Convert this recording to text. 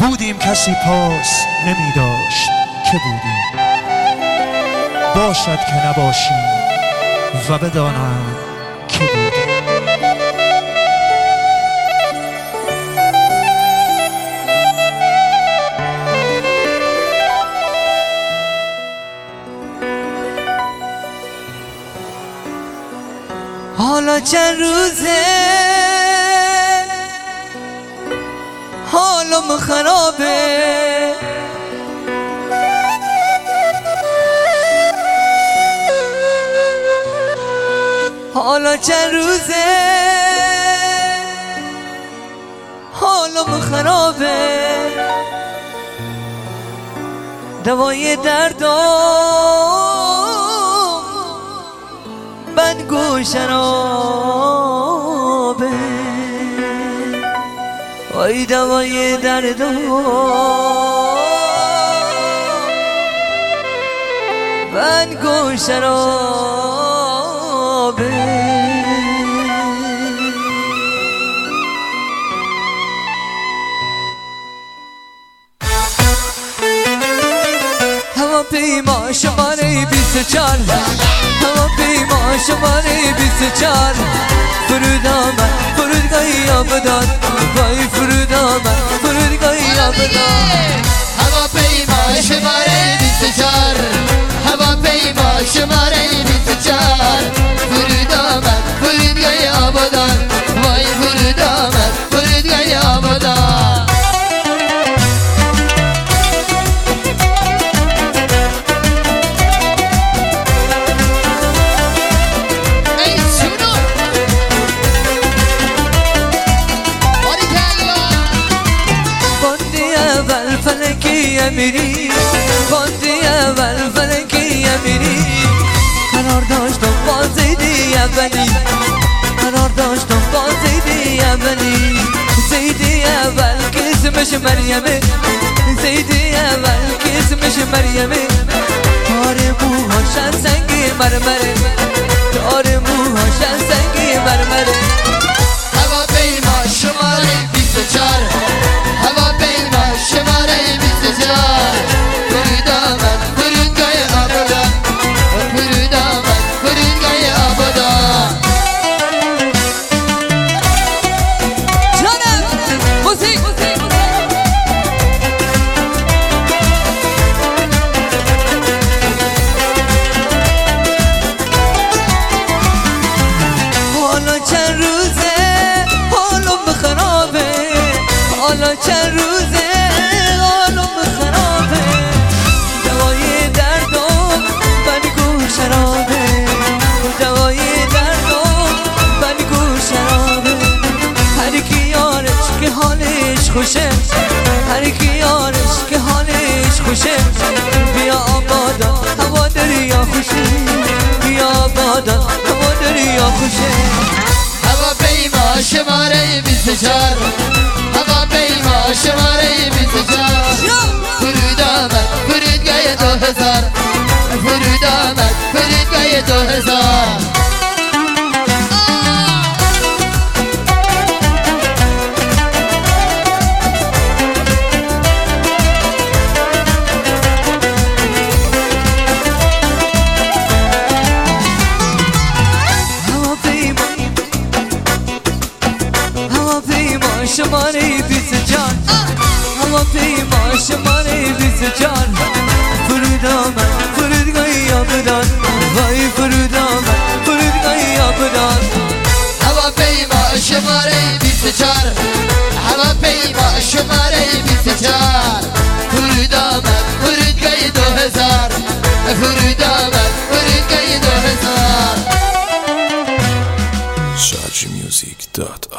بودیم کسی پاس نمی داشت که بودیم، باشد که نباشیم و بدانم که بودیم. حالا چند روزه حالم خرابه، حالا چند روزه حالم خرابه، دوای دردم بنگو شرابه، وای دوای دردم بنگو شرابه. هواپیما شماره 24، هواپیما شماره 24 فرود آمد فرودگاهی آبادان، وای فرود آمد فرودگاهی آبادان. هواپیما شماره 24، هواپیما شماره 24 فرود آمد فرودگاهی آبادان، وای فرود آمد فرودگاهی آبادان. امیری باندی اول فلکی امیری، قرار داشتم با زیدی اولی، قرار داشتم با زیدی اولی. زیدی اول که اسمش مریمه، زیدی اول که اسمش مریمه، تار موهاش از سنگی مرمره، تار موهاش از سنگی مرمره. هواپیما شماره 24، هواپیما شماره 24 فرود آمد فرودگاه آبادان، فرود آمد فرودگاه آبادان. جانم موسیقی حالا چند روزه حالم خرابه، حالا چند روزه حالم خرابه، دوای دردم بنگو شرابه، دوای دردم بنگو شرابه. هر کی یارش که حالش خوشه، هر کی یارش که حالش خوشه، بیا آبادان هوا دریا خوشه، بیا آبادان هوا دریا خوشه. هواپیما شماره 24، هواپیما شماره 24 فرود آمد فرودگاه 2000، فرود آمد فرودگاه 2000. هواپیما شماره 24، هواپیما شماره 24 فرود آمد فرودگاهی آبادان، وای فرود آمد فرودگاهی آبادان. هواپیما شماره 24، هواپیما شماره 24 فرود آمد فرودگاه 2000، فرود آمد فرودگاه 2000. ShajiMusic.org